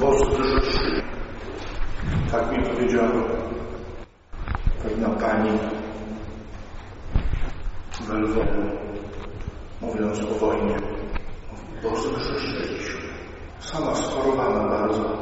bo zgrzeszyli. Tak mi powiedziała pewna pani w Lwowie, mówiąc o wojnie. Bo zgrzeszyliśmy. Sama schorowana bardzo.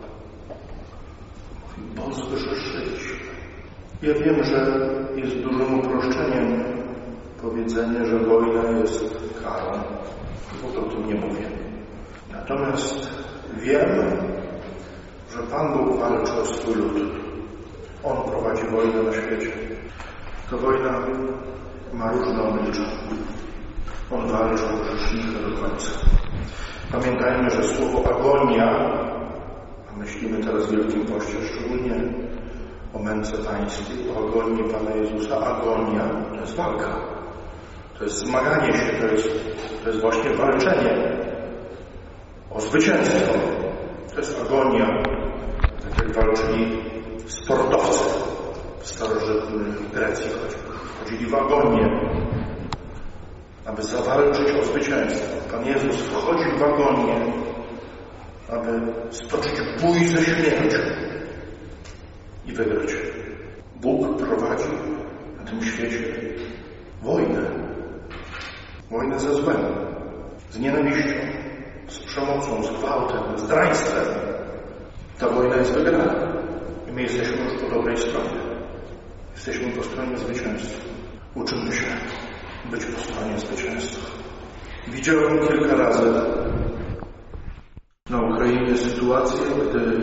Bo zgrzeszyliśmy. Ja wiem, że jest dużym uproszczeniem powiedzenie, że wojna jest karą. W ogóle o tym nie mówię. Natomiast wiem, że Pan Bóg walczy o swój lud. On prowadzi wojnę na świecie. Ta wojna ma różne oblicza. On walczy o grzesznika do końca. Pamiętajmy, że słowo agonia, a myślimy teraz w Wielkim Poście szczególnie o męce pańskiej, o agonii Pana Jezusa. Agonia to jest walka. To jest zmaganie się, to jest właśnie walczenie o zwycięstwo. To jest agonia, tak jak walczyli sportowcy w starożytnej Grecji. Chodzili w agonię, aby zawalczyć o zwycięstwo. Pan Jezus wchodził w agonię, aby stoczyć bój ze śmiercią i wygrać. Bóg prowadzi na tym świecie wojnę. Wojnę ze złem, z nienawiścią, z przemocą, z gwałtem, z draństwem. Ta wojna jest wygrana. I my jesteśmy już po dobrej stronie. Jesteśmy po stronie zwycięstwa. Uczymy się być po stronie zwycięstwa. Widziałem kilka razy na Ukrainie sytuację, gdy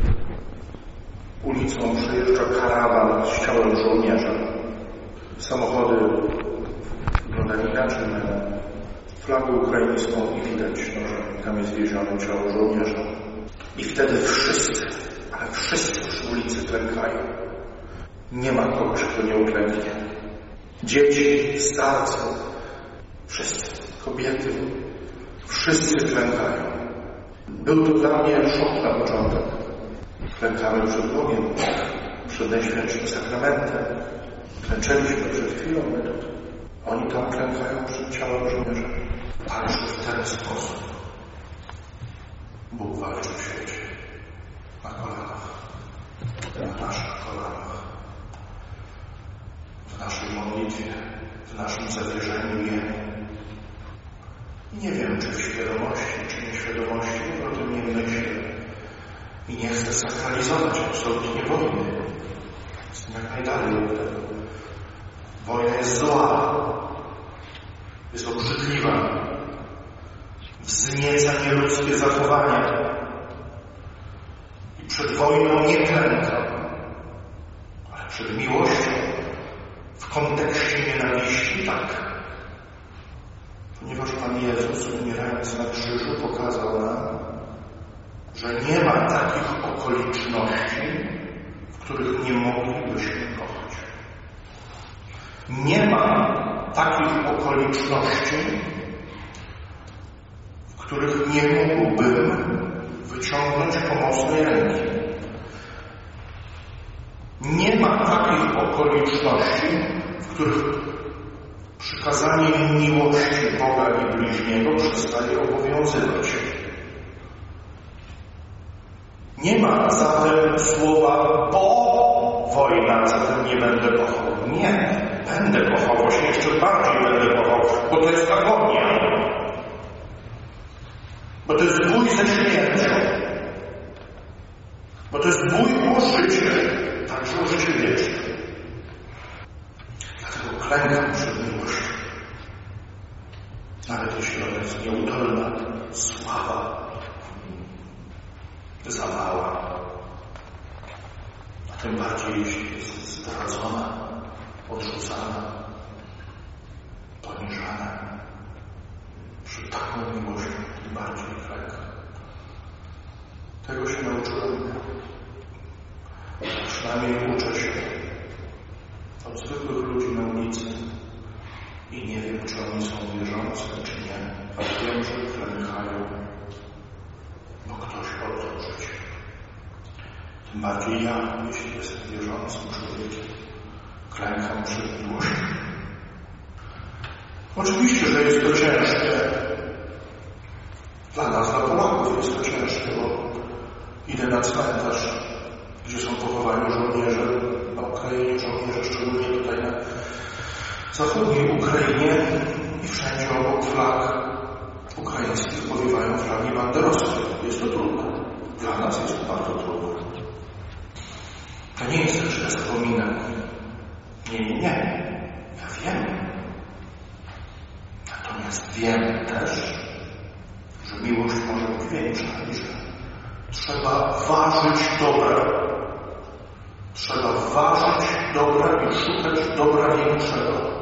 ulicą przejeżdża karawan z ciałem żołnierza. Samochody wyglądają inaczej na flagę ukraińską i widać, że tam jest wiezione ciało żołnierza. I wtedy wszyscy, ale wszyscy przy ulicy klękają. Nie ma kogoś, kto nie uklęknie. Dzieci, starcy, wszyscy, kobiety, wszyscy klękają. Był to dla mnie szok na początek. Klękamy przed Bogiem, przed Najświętszym Sakramentem. Klęczeliśmy przed chwilą, my tu. Oni tam klękają przed ciałem żołnierza. Ależ w ten sposób Bóg walczy w świecie. Na kolanach. Na naszych kolanach. W naszej modlitwie. W naszym zawierzeniu Jemu. Nie wiem, czy w świadomości, czy nieświadomości, o tym nie myślę. I nie chcę sakralizować absolutnie wojny. Jestem jak najdalej od tego. Wojna jest zła. Jest obrzydliwa. Wznieca nieludzkie zachowania. I przed wojną nie klękam. Ale przed miłością w kontekście nienawiści tak. Ponieważ Pan Jezus, umierając na krzyżu, pokazał nam, że nie ma takich okoliczności, w których nie moglibyśmy kochać. Nie ma takich okoliczności, w których nie mógłbym wyciągnąć pomocnej ręki. Nie ma takich okoliczności, w których przykazanie miłości Boga i bliźniego przestaje obowiązywać. Nie ma zatem słowa, bo wojna, zatem nie będę kochał. Nie, będę kochał, właśnie jeszcze bardziej będę kochał, bo to jest agonia. Bo to jest bój ze śmiercią. Bo to jest bój o życie, także o życie wieczne. Dlatego klękam przed miłością. Nawet jeśli ona jest nieudolna, słaba, za mała, a tym bardziej jeśli jest zdradzona, odrzucana, poniżana. Przed taką miłością tym bardziej klękam. Tego się nauczyłem. Przynajmniej uczę się od zwykłych ludzi na ulicy i nie wiem, czy oni są wierzący, czy nie, ale wiem, że klękają, bo ktoś oddał życie. Tym bardziej ja, jeśli jestem wierzącym człowiekiem, klękam przed miłością. Oczywiście, że jest to ciężkie. Dla nas, dla Polaków jest to ciężkie, bo Idę na cmentarz, gdzie są pochowani żołnierze na Ukrainie, żołnierze szczególnie tutaj na zachodniej Ukrainie i wszędzie obok flag ukraińskich powiewają flagi banderowskie. Jest to trudne. Dla nas jest to bardzo trudne. To nie jest też, że zapominam. Nie. Ja wiem. Natomiast wiem też, że miłość może być większa i że trzeba ważyć dobra. Trzeba ważyć dobra i szukać dobra większego.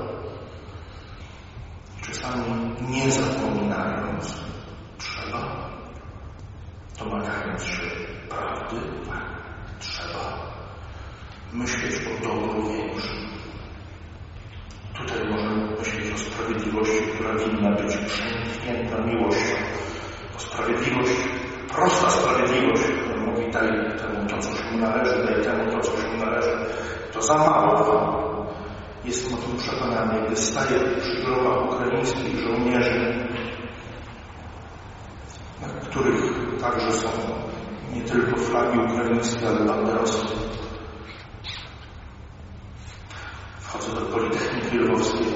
Czasami nie zapominając, trzeba, domagając się prawdy, trzeba myśleć o dobru większym. Tutaj możemy myśleć o sprawiedliwości, która winna być przeniknięta miłością. O sprawiedliwość, prosta sprawiedliwość, która mówi daj temu to, co się należy, daj temu to, co się należy. To za mało. Jestem o tym przekonany, gdy staję przy grobach ukraińskich żołnierzy, na których także są nie tylko flagi ukraińskie, ale banderowskie. Wchodzę do Politechniki Lwowskiej.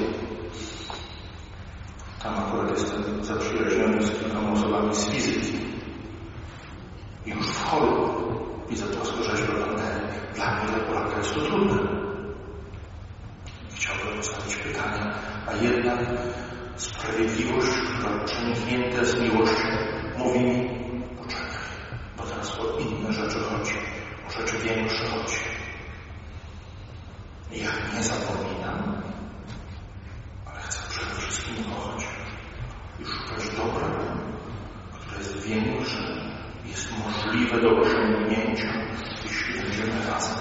Tam akurat jestem zaprzyjaźniony z kilkoma osobami z fizyki. I już w holu widzę płaskorzeźbę bandery. Dla mnie, dla Polaka, jest to trudne. Chciałbym zadać pytanie, a jednak sprawiedliwość, która przeniknięta z miłością, mówi mi, poczekaj, bo teraz o inne rzeczy chodzi, o rzeczy większe chodzi. Ja nie zapominam, ale chcę przede wszystkim kochać i szukać dobra, które jest większe, jest możliwe do osiągnięcia, jeśli będziemy razem.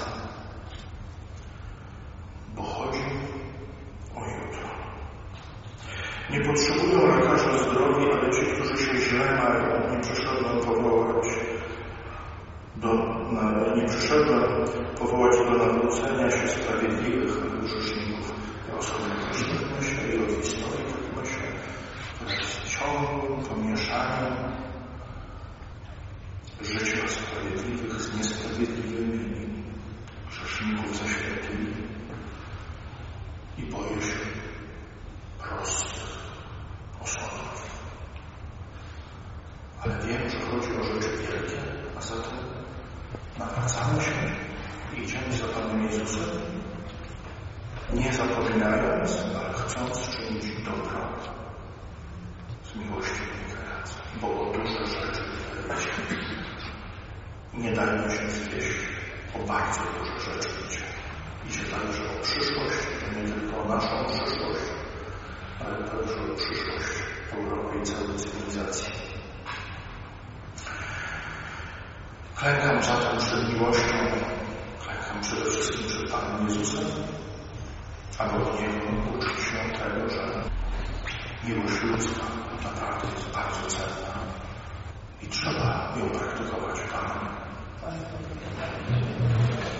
Bo chodzi o jutro. Nie potrzebują lekarza zdrowi, ale ci, którzy się źle mają. Nie przyszedłem powołać do nawrócenia się sprawiedliwych grzeszników. Ja osobiście tak myślę i o historii tak myślę, które jest ciągłym pomieszaniem życia sprawiedliwych z niesprawiedliwymi, grzeszników ze świętymi. I boję się prostych osądów. Ale wiem, że chodzi o rzeczy wielkie, a zatem nawracamy się i idziemy za Panem Jezusem, nie zapominając, ale chcąc czynić dobro z miłości wynikającej, bo o duże rzeczy nie dajmy się zwieść, o bardzo duże rzeczy idzie także o przyszłość, to nie tylko o naszą przyszłość, ale także o przyszłość Europy i całej cywilizacji. Klękam zatem przed miłością, klękam przede wszystkim przed Panem Jezusem, aby od Niego uczyć się tego, że miłość ludzka naprawdę jest bardzo cenna i trzeba ją praktykować. Amen.